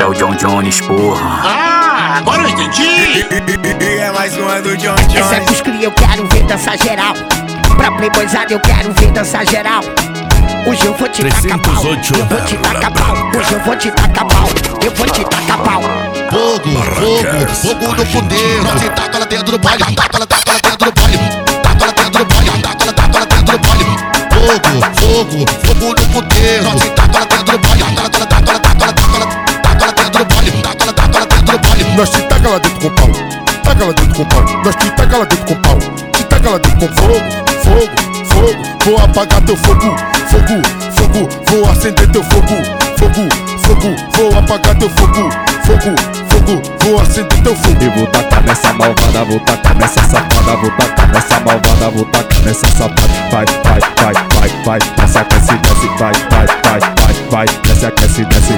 o John Jones, porra. Ah, agora eu entendi. É mais uma do John Essa é Jones. pros cria, eu quero ver dançar geral. Pra playboyzada eu quero ver dançar geral. Hoje eu vou te tacar pau, eu vou te tacar pau. Hoje eu vou te tacar pau, eu vou te tacar pau. Fogo, fogo, fogo no poder. Nós se taca lá dentro do baile, taca lá dentro do baile. Taca lá dentro do baile, taca lá dentro do baile. Fogo, fogo, fogo no poder. Nós se taca lá dentro do baile, taca lá dentro do baile, taca lá dentro do baile. Nós te taca lá dentro com pau, taca lá dentro com pau. Nós te taca lá dentro com pau, te taca lá dentro com fogo, fogo, fogo. Vou apagar teu fogo, fogo, fogo. Vou acender teu fogo, fogo, fogo. Vou apagar teu fogo, fogo, fogo. Vou acender teu fogo. E vou tacar nessa malvada, vou tacar nessa safada, vou tacar nessa malvada, vou tacar nessa safada. Vai, vai, vai, vai, vai, desce, aquece, desce, vai, vai, vai, vai, vai, desce, aquece, desce.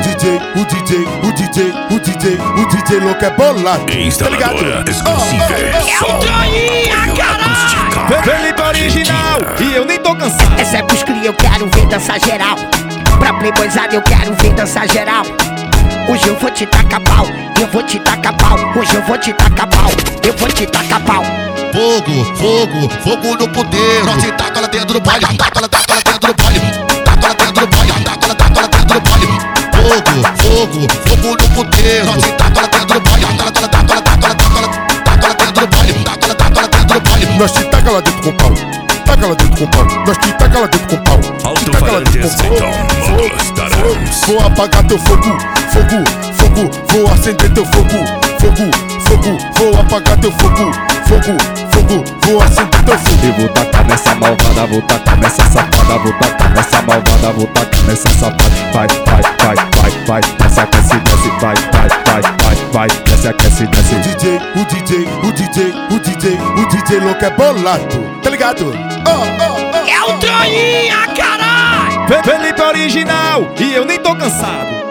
O DJ louco é bolado. Tá ligado? É o Troinha, caralho! Felipe original, e eu nem tô cansado. Essa é pros cria, eu quero ver dançar geral. Pra playboyzada eu quero ver dançar geral. Hoje eu vou te tacar pau, eu vou te tacar pau. Hoje eu vou te tacar pau, eu vou te tacar pau. Fogo, fogo, fogo no poder. Nós se taca lá dentro do baile, taca lá dentro do baile. Taca lá dentro do baile, taca lá dentro do baile. Fogo, fogo, fogo no poder. Nós se taca lá dentro do baile, taca lá dentro do baile, taca lá dentro do baile. Nós te taca lá dentro com pau, taca lá dentro com pau. Nós te taca lá dentro com pau, te taca lá dentro com fogo, fogo, fogo. Vou apagar teu fogo, fogo, fogo. Vou acender teu fogo, fogo, fogo. Vou apagar teu fogo, fogo, fogo. Vou acender teu fogo. E vou tacar nessa malvada, vou tacar nessa safada, vou tacar nessa malvada, vou tacar nessa safada. Vai, vai, vai, vai, vai, desce, aquece, desce, vai, vai, vai, vai, vai, desce, aquece, desce. O DJ louco é bolado, tá ligado? É o Troinha, caralho! Felipe original, e eu nem tô cansado.